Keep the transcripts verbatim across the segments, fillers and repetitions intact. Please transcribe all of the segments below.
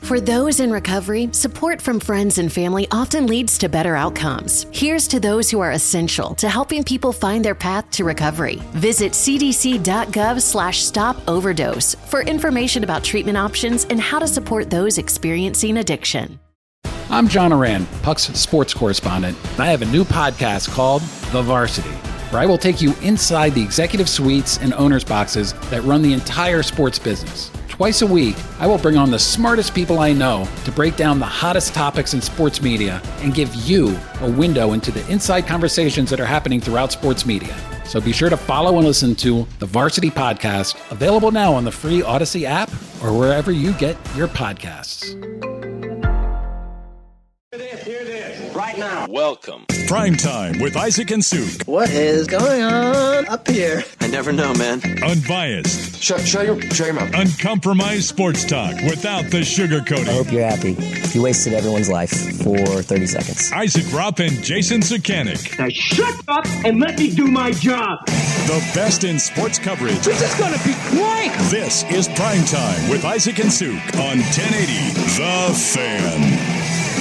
For those in recovery, support from friends and family often leads to better outcomes. Here's to those who are essential to helping people find their path to recovery. Visit cdc.gov slash stop overdose for information about treatment options and how to support those experiencing addiction. I'm John Oran, Puck's sports correspondent, and I have a new podcast called The Varsity, where I will take you inside the executive suites and owners' boxes that run the entire sports business. Twice a week, I will bring on the smartest people I know to break down the hottest topics in sports media and give you a window into the inside conversations that are happening throughout sports media. So be sure to follow and listen to the Varsity Podcast, available now on the free Odyssey app or wherever you get your podcasts. Right now. Welcome. Prime Time with Isaac and Suk. What is going on up here? I never know, man. Unbiased. Shut, shut your, shut your mouth. Uncompromised sports talk without the sugarcoating. I hope you're happy. You wasted everyone's life for thirty seconds. Isaac Rupp and Jason Sukanik. Now shut up and let me do my job. The best in sports coverage. This is going to be great. This is Prime Time with Isaac and Suk on ten eighty The Fan.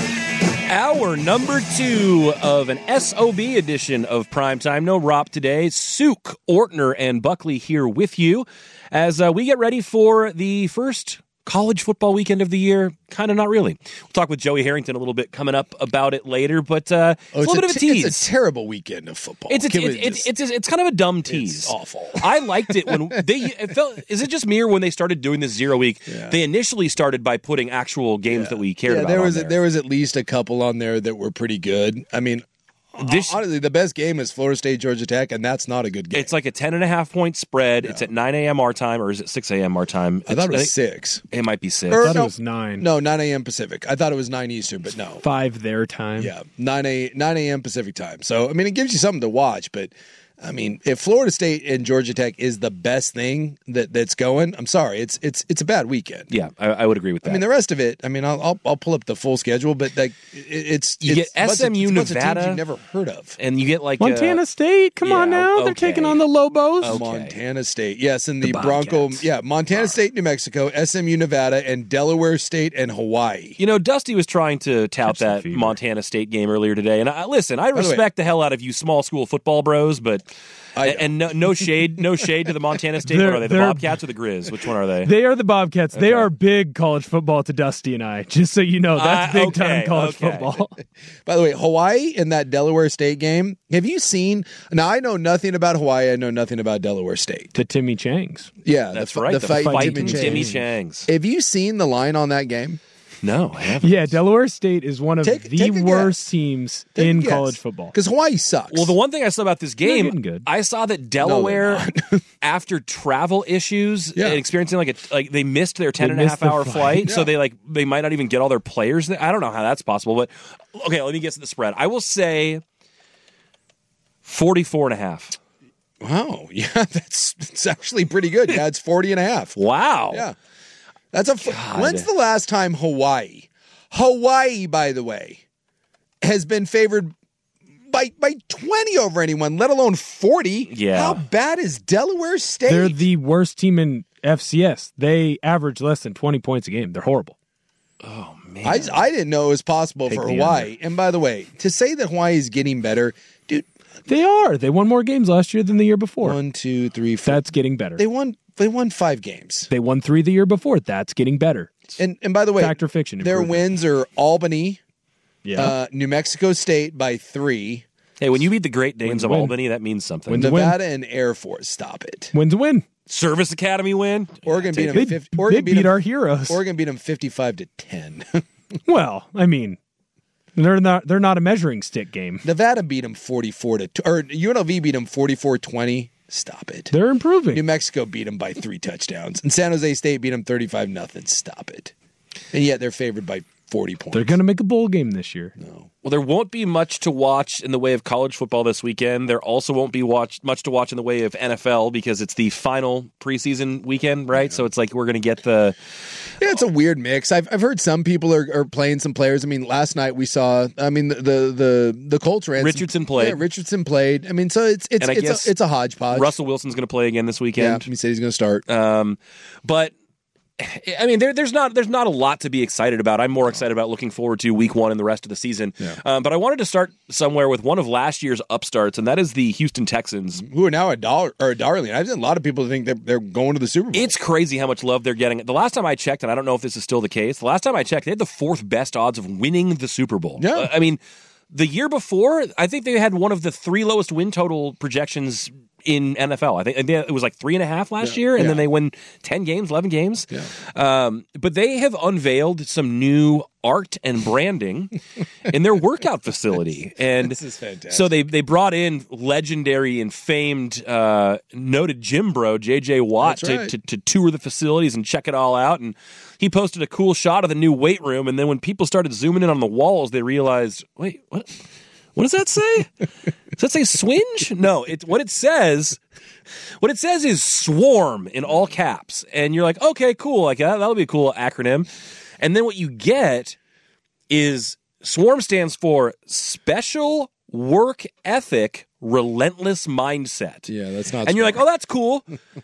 Hour number two of an S O B edition of Primetime. No Rop today. Suk, Ortner, and Buckley here with you as uh, we get ready for the first college football weekend of the year. Kind of not really. We'll talk with Joey Harrington a little bit coming up about it later, but uh, oh, it's, it's a little bit of a tease. It's a terrible weekend of football. It's a, it, it, just, it's, it's it's kind of a dumb tease. It's awful. I liked it when they it felt. Is it just me or when they started doing this zero week? Yeah. They initially started by putting actual games yeah. that we cared yeah, about. There was on there. there was at least a couple on there that were pretty good. I mean. This, honestly, the best game is Florida State, Georgia Tech, and that's not a good game. It's like a ten and a half point spread. Yeah. It's at nine a.m. our time, or is it six a.m. our time? I it's, thought it was six. It might be six. I thought no, it was nine. No, nine a.m. Pacific. I thought it was nine Eastern, but no. Five their time. Yeah, nine a.m. Pacific time. So, I mean, it gives you something to watch, but I mean, if Florida State and Georgia Tech is the best thing that, that's going, I'm sorry, it's it's it's a bad weekend. Yeah, I, I would agree with that. I mean, the rest of it, I mean, I'll I'll, I'll pull up the full schedule, but like it, it's you it's get S M U, of, it's Nevada, you've never heard of, and you get like Montana uh, State. Come yeah, on now, okay. They're taking on the Lobos. Okay. Montana State, yes, and the, the Bronco, yeah, Montana State, New Mexico, S M U, Nevada, and Delaware State and Hawaii. You know, Dusty was trying to tout Catch that Montana State game earlier today, and I, listen, I respect the, the hell out of you small school football bros, but. I, and no, no shade, no shade to the Montana State. What are they? The Bobcats or the Grizz? Which one are they? They are the Bobcats. Okay. They are big college football to Dusty and I. Just so you know, that's uh, big okay, time college okay. football. By the way, Hawaii in that Delaware State game. Have you seen? Now I know nothing about Hawaii. I know nothing about Delaware State. The Timmy Changs. Yeah, that's the, right. The, the fight, fight Timmy, Timmy Changs. Changs. Have you seen the line on that game? No, I haven't. Yeah, Delaware State is one of take, the take worst guess. teams take in college football. Because Hawaii sucks. Well, the one thing I saw about this game, good. I saw that Delaware, no, after travel issues yeah. and experiencing like a like they missed their ten they and a half hour flight, flight, yeah. so they like they might not even get all their players there. I don't know how that's possible, but okay, let me guess at the spread. I will say forty-four and a half. Wow, yeah, that's it's actually pretty good. Yeah, it's forty and a half. Wow. Yeah. That's a. God. When's the last time Hawaii, Hawaii, by the way, has been favored by by twenty over anyone, let alone forty? Yeah. How bad is Delaware State? They're the worst team in F C S. They average less than twenty points a game. They're horrible. Oh man. I I didn't know it was possible Take for the Hawaii. under. And by the way, to say that Hawaii is getting better, dude. They are. They won more games last year than the year before. One, two, three, four. That's getting better. They won. They won five games. They won three the year before. That's getting better. And and by the way, Fact or fiction, their improvement. wins are Albany, Yeah. uh, New Mexico State by three. Hey, when you beat the Great Danes Wins of win. Albany, that means something. Wins win. Nevada and Air Force, stop it. Wins a win. Service Academy win. Oregon beat Take them. They, fifty, Oregon they beat, beat them, our heroes. Oregon beat them fifty-five to ten. Well, I mean, they're not they're not a measuring stick game. Nevada beat them forty-four to two, or U N L V beat them forty-four twenty. Stop it. They're improving. New Mexico beat them by three touchdowns, and San Jose State beat them thirty-five nothing. Stop it. And yet they're favored by forty points. They're going to make a bowl game this year. No. Well, there won't be much to watch in the way of college football this weekend. There also won't be watch, much to watch in the way of N F L because it's the final preseason weekend, right? Yeah. So it's like we're going to get the... Yeah, it's a weird mix. I've I've heard some people are, are playing some players. I mean, last night we saw, I mean, the the the, the Colts ran. Richardson some, played. Yeah, Richardson played. I mean, so it's it's And I it's, guess a, it's a hodgepodge. Russell Wilson's going to play again this weekend. Yeah, he said he's going to start. Um, but... I mean, there, there's not there's not a lot to be excited about. I'm more excited about looking forward to week one and the rest of the season. Yeah. Um, but I wanted to start somewhere with one of last year's upstarts, and that is the Houston Texans, who are now a dollar or a darling. I've seen a lot of people think that they're going to the Super Bowl. It's crazy how much love they're getting. The last time I checked, and I don't know if this is still the case, the last time I checked, they had the fourth best odds of winning the Super Bowl. Yeah. Uh, I mean, the year before, I think they had one of the three lowest win total projections in N F L. I think it was like three and a half last Yeah. year, and Yeah. then they win ten games, eleven games. Yeah. Um, but they have unveiled some new art and branding in their workout facility. And This is fantastic. so they, they brought in legendary and famed, uh, noted gym bro, J J Watt, That's to, right. to, to tour the facilities and check it all out. And he posted a cool shot of the new weight room. And then when people started zooming in on the walls, they realized, wait, what? What does that say? Does that say swinge? No, it what it says, what it says is swarm in all caps. And you're like, okay, cool. Like that, that'll be a cool acronym. And then what you get is swarm stands for special work ethic relentless mindset. Yeah, that's not And you're like, oh, that's cool.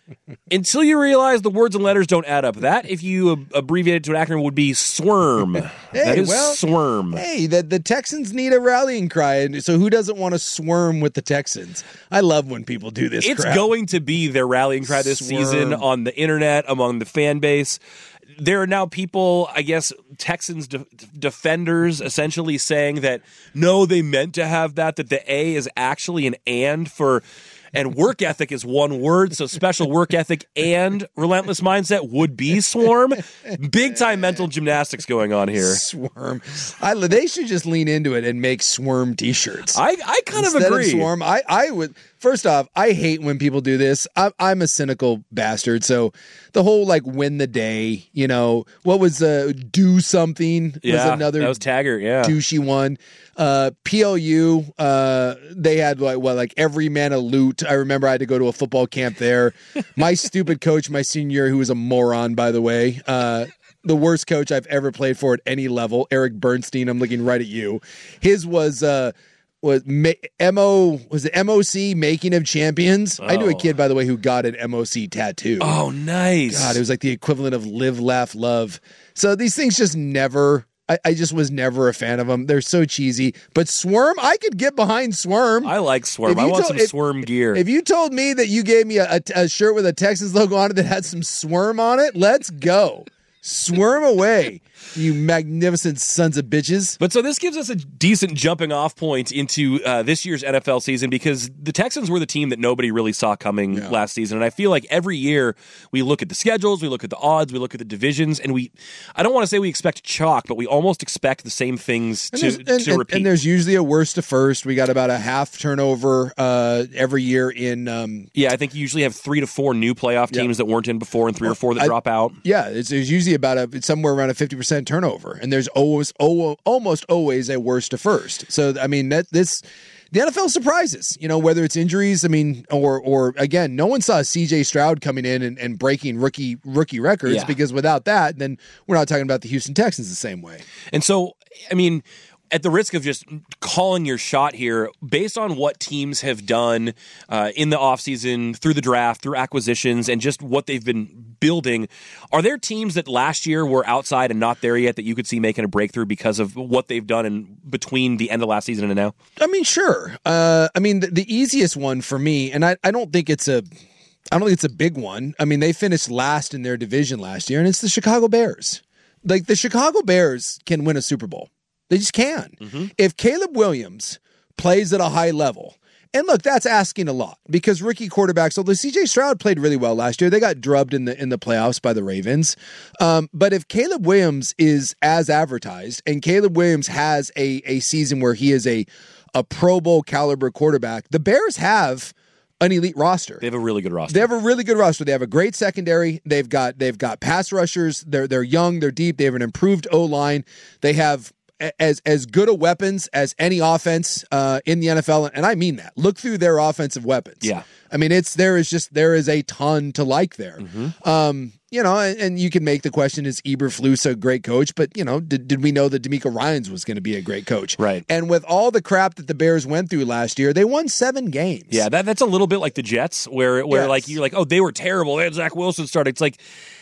Until you realize the words and letters don't add up. That, if you ab- abbreviate it to an acronym, would be SWIRM. that is well, SWIRM. Hey, the, the Texans need a rallying cry, and so who doesn't want to swarm with the Texans? I love when people do this It's crap. going to be their rallying cry this Swarm. season on the internet, among the fan base. There are now people, I guess, Texans de- defenders essentially saying that, no, they meant to have that, that the A is actually an and for, and work ethic is one word, so special work ethic and relentless mindset would be swarm. Big time mental gymnastics going on here. Swarm. I, they should just lean into it and make swarm T-shirts. I, I kind Instead of agree. swarm, I, I would. First off, I hate when people do this. I, I'm a cynical bastard, so the whole like win the day, you know, what was uh, do something Yeah, was another that was Taggart, yeah. douchey one. Uh, P L U, uh, they had like what like every man a loot. I remember I had to go to a football camp there. My stupid coach, my senior year, who was a moron, by the way. Uh, the worst coach I've ever played for at any level, Eric Bernstein. I'm looking right at you. His was. Uh, Was M O was it M O C Making of Champions? I knew a Oh. kid, by the way, who got an M O C tattoo. Oh, nice. God, it was like the equivalent of live, laugh, love. So these things just never. I, I just was never a fan of them. They're so cheesy. But Swarm, I could get behind Swarm. I like Swarm. If I you want told- some if- Swarm gear. If you told me that you gave me a, a, a shirt with a Texans logo on it that had some Swarm on it, let's go. Swarm away, you magnificent sons of bitches. But so this gives us a decent jumping off point into uh, this year's N F L season, because the Texans were the team that nobody really saw coming Yeah. last season. And I feel like every year we look at the schedules, we look at the odds, we look at the divisions, and we, I don't want to say we expect chalk, but we almost expect the same things And to, there's, and, to and- repeat. and there's usually a worst to first. We got about a half turnover uh, every year in. Um, yeah, I think you usually have three to four new playoff teams Yeah. that weren't in before and three or four that I- drop out. yeah, it's, there's usually about a it's somewhere around a fifty percent turnover, and there's always oh, almost always a worst to first. So I mean that this. The N F L surprises, you know, whether it's injuries, I mean, or or again, no one saw C J Stroud coming in and, and breaking rookie rookie records, Yeah. because without that, then we're not talking about the Houston Texans the same way. And so, I mean, at the risk of just calling your shot here, based on what teams have done uh, in the offseason, through the draft, through acquisitions, and just what they've been building, are there teams that last year were outside and not there yet that you could see making a breakthrough because of what they've done in between the end of last season and now? I mean, sure. Uh, I mean, the, the easiest one for me, and I, I don't think it's a, I don't think it's a big one. I mean, they finished last in their division last year, and it's the Chicago Bears. Like the Chicago Bears can win a Super Bowl. They just can. Mm-hmm. If Caleb Williams plays at a high level, and look, that's asking a lot, because rookie quarterbacks, although C J Stroud played really well last year, they got drubbed in the in the playoffs by the Ravens. Um, but if Caleb Williams is as advertised, and Caleb Williams has a a season where he is a a Pro Bowl caliber quarterback, the Bears have an elite roster. They have a really good roster. They have a really good roster. They have a great secondary. They've got they've got pass rushers. They're they're young. They're deep. They have an improved O line. They have as as good a weapons as any offense uh, in the N F L, and I mean that. Look through their offensive weapons. Yeah. I mean it's there is just there is a ton to like there. Mm-hmm. Um, you know, and, and you can make the question: is Eberflus a great coach? But you know, did, did we know that D'Amico Ryans was going to be a great coach? Right. And with all the crap that the Bears went through last year, they won seven games. Yeah, that that's a little bit like the Jets, where where Yes. like you're like, oh, they were terrible. They had Zach Wilson starting. It's like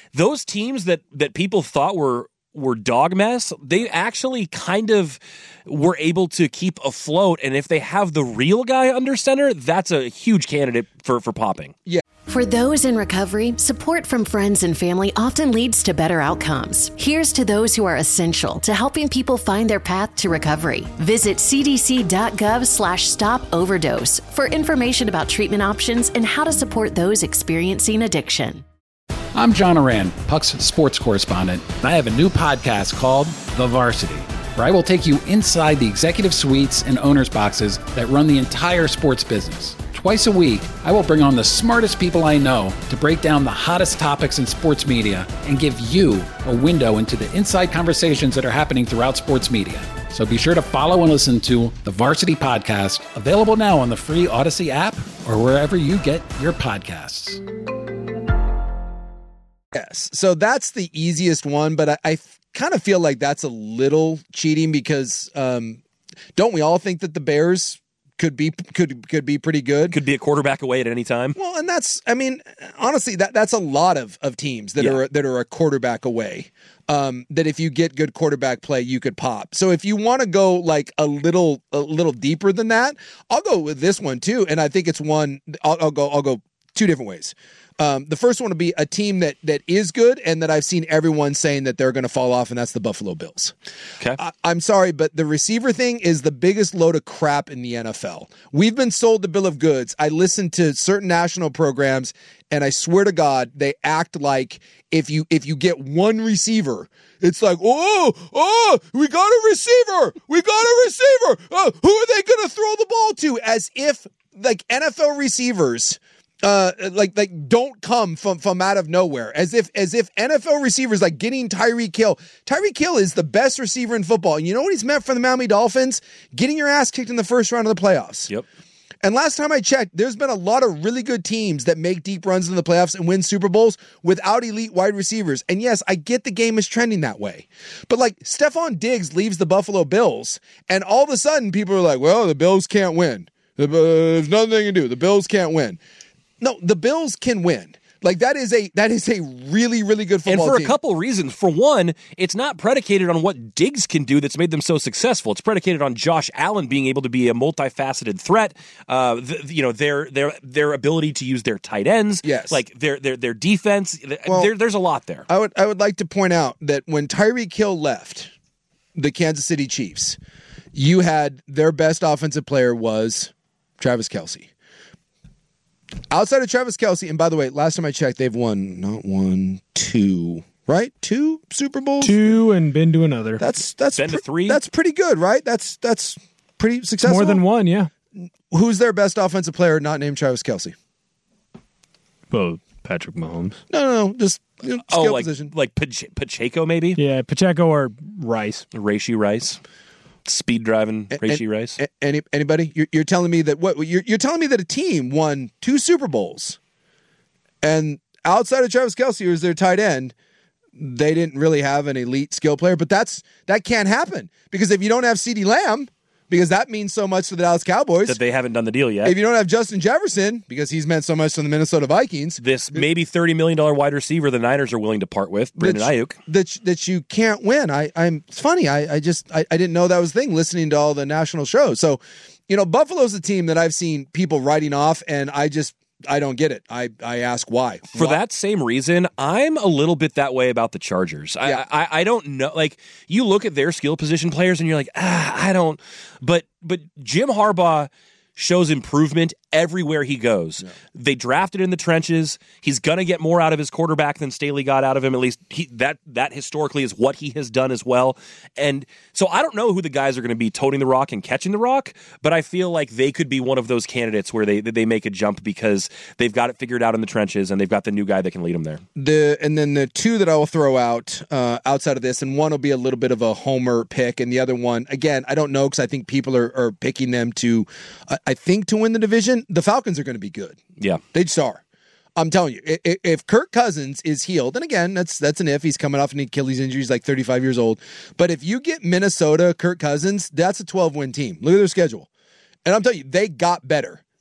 those teams that that people thought were were dog mess, they actually kind of were able to keep afloat. And if they have the real guy under center, that's a huge candidate for, for popping. Yeah. For those in recovery, support from friends and family often leads to better outcomes. Here's to those who are essential to helping people find their path to recovery. Visit cdc.gov slash stop overdose for information about treatment options and how to support those experiencing addiction. I'm John Oran, Puck's sports correspondent, and I have a new podcast called The Varsity, where I will take you inside the executive suites and owners' boxes that run the entire sports business. Twice a week, I will bring on the smartest people I know to break down the hottest topics in sports media and give you a window into the inside conversations that are happening throughout sports media. So be sure to follow and listen to The Varsity Podcast, available now on the free Odyssey app or wherever you get your podcasts. Yes. So that's the easiest one, but I, I f- kind of feel like that's a little cheating because um, don't we all think that the Bears could be could could be pretty good? Could be a quarterback away at any time. Well, and that's I mean, honestly, that that's a lot of, of teams that Yeah. are that are a quarterback away. Um, that if you get good quarterback play, you could pop. So if you want to go like a little a little deeper than that, I'll go with this one too. And I think it's one. I'll, I'll go. I'll go two different ways. Um, the first one would be a team that that is good and that I've seen everyone saying that they're going to fall off, and that's the Buffalo Bills. Okay. I, I'm sorry, but the receiver thing is the biggest load of crap in the N F L. We've been sold the bill of goods. I listen to certain national programs, and I swear to God, they act like if you if you get one receiver, it's like, oh, oh, we got a receiver, we got a receiver. Uh, who are they going to throw the ball to? As if like N F L receivers. Uh, like like don't come from from out of nowhere, as if as if N F L receivers like getting Tyreek Hill. Tyreek Hill is the best receiver in football, and you know what he's meant for the Miami Dolphins? Getting your ass kicked in the first round of the playoffs. Yep. And last time I checked, there's been a lot of really good teams that make deep runs in the playoffs and win Super Bowls without elite wide receivers. And yes, I get the game is trending that way, but like Stephon Diggs leaves the Buffalo Bills, and all of a sudden people are like, "Well, the Bills can't win. There's nothing they can do. The Bills can't win." No, the Bills can win. Like that is a that is a really, really good football team. And for a couple reasons. For one, it's not predicated on what Diggs can do that's made them so successful. It's predicated on Josh Allen being able to be a multifaceted threat. Uh, the, you know, their their their ability to use their tight ends. Yes. Like their their their defense. Well, there, there's a lot there. I would I would like to point out that when Tyreek Hill left the Kansas City Chiefs, you had their best offensive player was Travis Kelce. Outside of Travis Kelce, and by the way, last time I checked, they've won not one, two, right? Two Super Bowls, two, and been to another. That's that's been to three. That's pretty good, right? That's that's pretty successful. More than one, yeah. Who's their best offensive player not named Travis Kelce? Well, Patrick Mahomes. No, no, no, just you know, skill oh, like position. like Pache- Pacheco maybe. Yeah, Pacheco or Rice. Raishi Rice. Speed driving Raishi and, Rice. Any anybody? You're, you're telling me that what you're you're telling me that a team won two Super Bowls, and outside of Travis Kelce, who's their tight end, they didn't really have an elite skill player. But that's that can't happen because if you don't have CeeDee Lamb, because that means so much to the Dallas Cowboys, that they haven't done the deal yet. If you don't have Justin Jefferson, because he's meant so much to the Minnesota Vikings, this maybe thirty million dollars wide receiver the Niners are willing to part with, Brandon that, Ayuk. That, that you can't win. I, I'm it's funny. I, I just I, I didn't know that was a thing listening to all the national shows. So, you know, Buffalo's a team that I've seen people writing off, and I just I don't get it. I, I ask why. For why? that same reason, I'm a little bit that way about the Chargers. Yeah. I, I I don't know. Like, you look at their skill position players and you're like, ah, I don't. But but Jim Harbaugh shows improvement everywhere he goes. Yeah. They drafted in the trenches. He's going to get more out of his quarterback than Staley got out of him. At least he, that that historically is what he has done as well. And so I don't know who the guys are going to be toting the rock and catching the rock, but I feel like they could be one of those candidates where they they make a jump because they've got it figured out in the trenches and they've got the new guy that can lead them there. The and then the two that I will throw out uh, outside of this, and one will be a little bit of a homer pick, and the other one, again, I don't know because I think people are, are picking them to, uh, I think, to win the division. The Falcons are going to be good. Yeah. They just are. I'm telling you, if, if Kirk Cousins is healed, and again, that's that's an if. He's coming off an Achilles injury. He's like thirty-five years old. But if you get Minnesota, Kirk Cousins, that's a twelve-win team. Look at their schedule. And I'm telling you, they got better.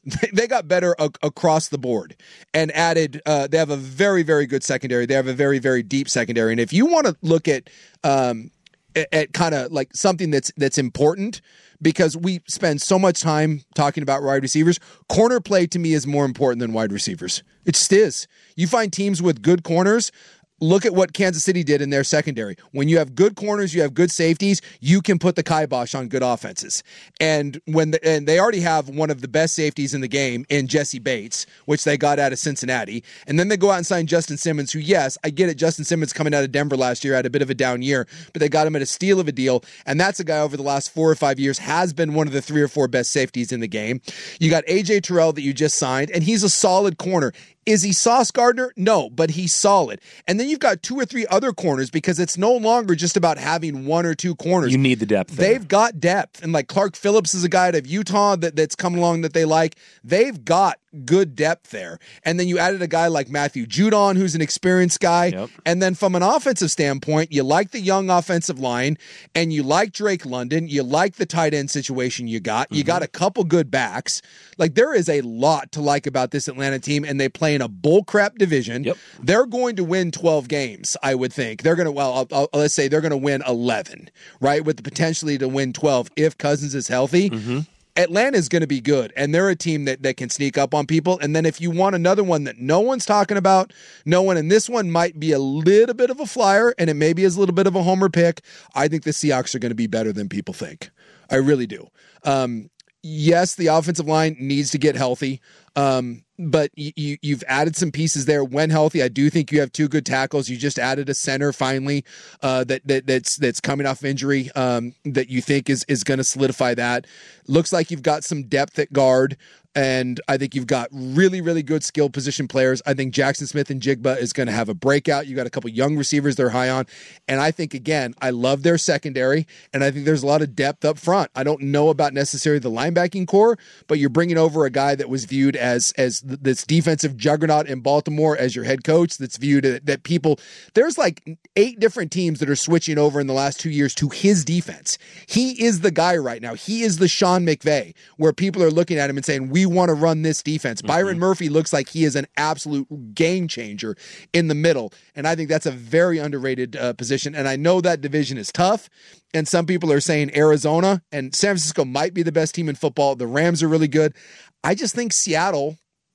They got better a- across the board and added, uh, they have a very, very good secondary. They have a very, very deep secondary. And if you want to look at, um, at, at kind of like something that's, that's important, because we spend so much time talking about wide receivers, corner play to me is more important than wide receivers. It just is. You find teams with good corners. Look at what Kansas City did in their secondary. When you have good corners, you have good safeties, you can put the kibosh on good offenses. And when the, and they already have one of the best safeties in the game in Jesse Bates, which they got out of Cincinnati. And then they go out and sign Justin Simmons, who, yes, I get it. Justin Simmons coming out of Denver last year had a bit of a down year, but they got him at a steal of a deal. And that's a guy over the last four or five years has been one of the three or four best safeties in the game. You got A J Terrell that you just signed, and he's a solid corner. Is he Sauce Gardner? No, but he's solid. And then you've got two or three other corners because it's no longer just about having one or two corners. You need the depth there. They've got depth. And like Clark Phillips is a guy out of Utah that, that's come along that they like. They've got good depth there. And then you added a guy like Matthew Judon, who's an experienced guy. Yep. And then from an offensive standpoint, you like the young offensive line and you like Drake London. You like the tight end situation you got. You mm-hmm. got a couple good backs. Like there is a lot to like about this Atlanta team, and they play in a bullcrap division. Yep. They're going to win twelve games, I would think. They're going to, well, I'll, I'll, let's say they're going to win eleven, right? With the potentially to win twelve if Cousins is healthy. Mm-hmm. Atlanta is going to be good, and they're a team that, that can sneak up on people. And then if you want another one that no one's talking about, no one, and this one might be a little bit of a flyer, and it maybe is a little bit of a homer pick, I think the Seahawks are going to be better than people think. I really do. Um, yes, the offensive line needs to get healthy. Um, but you, you, you've added some pieces there when healthy. I do think you have two good tackles. You just added a center finally, uh, that, that that's, that's coming off injury, um, that you think is, is going to solidify that. Looks like you've got some depth at guard. And I think you've got really, really good skill position players. I think Jackson Smith and Jigba is going to have a breakout. You got a couple young receivers they're high on. And I think, again, I love their secondary, and I think there's a lot of depth up front. I don't know about necessarily the linebacking core, but you're bringing over a guy that was viewed as, as this defensive juggernaut in Baltimore as your head coach that's viewed that people, there's like eight different teams that are switching over in the last two years to his defense. He is the guy right now. He is the Sean McVay, where people are looking at him and saying, we want to run this defense. Mm-hmm. Byron Murphy looks like he is an absolute game changer in the middle, and I think that's a very underrated uh, position. And I know that division is tough, and some people are saying Arizona and San Francisco might be the best team in football. The Rams are really good. I just think Seattle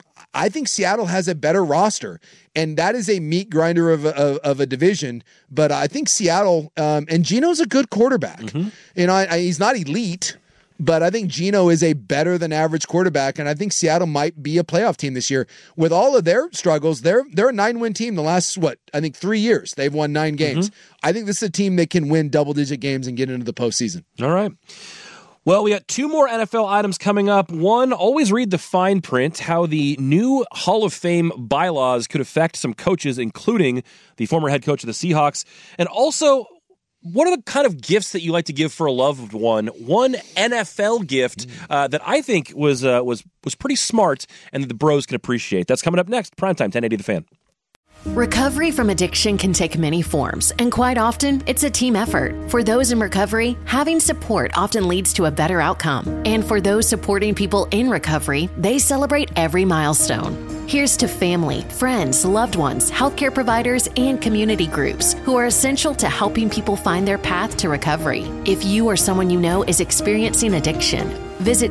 I think Seattle has a better roster, and that is a meat grinder of a, of, of a division. But I think Seattle, um, and Geno's a good quarterback. Mm-hmm. You know, I, I, he's not elite, but I think Geno is a better than average quarterback, and I think Seattle might be a playoff team this year. With all of their struggles, they're they're a nine-win team the last, what, I think three years. They've won nine games. Mm-hmm. I think this is a team that can win double-digit games and get into the postseason. All right. Well, we got two more N F L items coming up. One, always read the fine print, how the new Hall of Fame bylaws could affect some coaches, including the former head coach of the Seahawks. And also, what are the kind of gifts that you like to give for a loved one? One N F L gift uh, that I think was uh, was was pretty smart and that the bros can appreciate. That's coming up next. Primetime, ten eighty The Fan. Recovery from addiction can take many forms, and quite often, it's a team effort. For those in recovery, having support often leads to a better outcome. And for those supporting people in recovery, they celebrate every milestone. Here's to family, friends, loved ones, healthcare providers, and community groups who are essential to helping people find their path to recovery. If you or someone you know is experiencing addiction, visit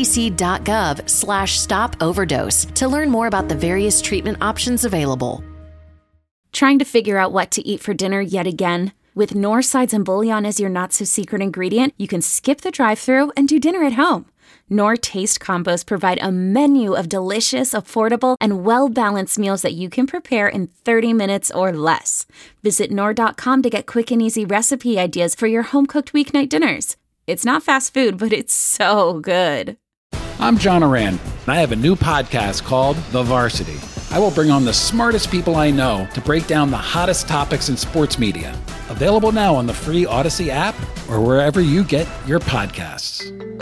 cdc.gov slash stop overdose to learn more about the various treatment options available. Trying to figure out what to eat for dinner yet again? With Knorr sides and bouillon as your not-so-secret ingredient, you can skip the drive-thru and do dinner at home. Knorr Taste Combos provide a menu of delicious, affordable, and well-balanced meals that you can prepare in thirty minutes or less. Visit Knorr dot com to get quick and easy recipe ideas for your home-cooked weeknight dinners. It's not fast food, but it's so good. I'm John Oran, and I have a new podcast called The Varsity. I will bring on the smartest people I know to break down the hottest topics in sports media. Available now on the free Odyssey app or wherever you get your podcasts.